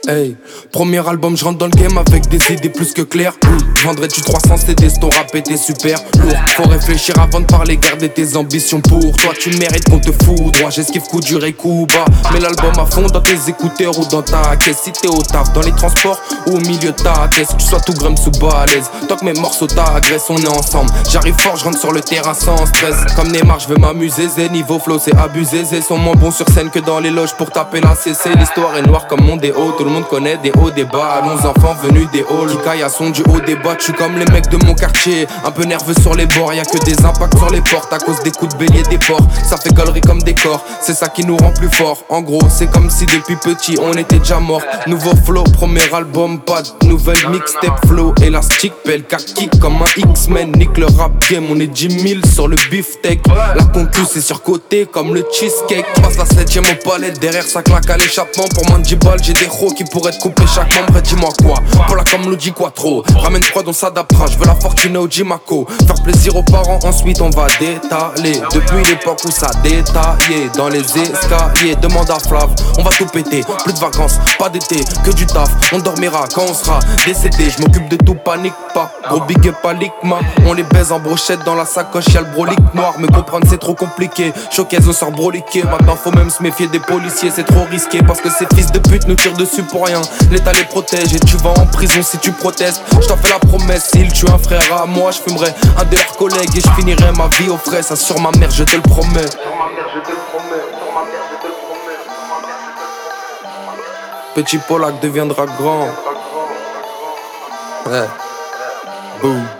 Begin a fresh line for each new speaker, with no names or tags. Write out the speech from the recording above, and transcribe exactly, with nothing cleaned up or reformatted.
Hey, premier album, je rentre dans le game avec des idées plus que claires. mmh. Vendrais-tu trois cents C D, ton rap était super lourd. Faut réfléchir avant de parler, garder tes ambitions pour toi. Tu mérites qu'on te fout droit, j'esquive coup dur et coup bas. Mets l'album à fond dans tes écouteurs ou dans ta caisse. Si t'es au taf, dans les transports ou au milieu de ta caisse, que tu sois tout grum sous balèze. Tant que mes morceaux t'agressent, on est ensemble. J'arrive fort, je rentre sur le terrain sans stress. Comme Neymar, je veux m'amuser, zé. Niveau flow, c'est abusé, zé. Sont moins bons sur scène que dans les loges pour taper la C C. L'histoire est noire comme mon déo, tout le monde connaît des hauts, des bas. Allons enfants venus des halls qui caillent à son du haut des bas. Tu comme les mecs de mon quartier, un peu nerveux sur les bords. Y'a que des impacts sur les portes à cause des coups de bélier des porcs. Ça fait galerie comme des corps, c'est ça qui nous rend plus forts. En gros, c'est comme si depuis petit on était déjà mort. Nouveau flow, premier album, pas de nouvelle mixtape flow. Élastique, pelle, kick comme un X-Men. Nique le rap game, on est dix mille sur le beefsteak. La concu c'est surcoté comme le cheesecake. Passe la septième au palais, derrière ça claque à l'échappement. Pour moins de dix balles, j'ai des ros qui pourraient te couper chaque membre. Et dis-moi quoi, pour la comme Luigi Quattro. Ramène prod, on s'adaptera, je veux la fortune au Jimaco. Faire plaisir aux parents, ensuite on va détaler. Depuis l'époque où ça détaillait dans les escaliers, demande à Flav, on va tout péter. Plus de vacances, pas d'été, que du taf. On dormira quand on sera décédé. Je m'occupe de tout, panique pas. Gros big up à l'Ikma. On les baise en brochette dans la sacoche, y'a le brolique noir. Me comprendre c'est trop compliqué. Choquaise au sort broliqué. Maintenant faut même se méfier des policiers, c'est trop risqué. Parce que ces fils de pute nous tirent dessus pour rien. L'État les protège et tu vas en prison si tu protestes. Je t'en fais la promesse, s'il tue un frère à moi, je fumerai un de leurs collègues et je finirai ma vie au frais. Ça sur ma mère, je te le promets. Petit Polak deviendra grand. Ouais. Boum.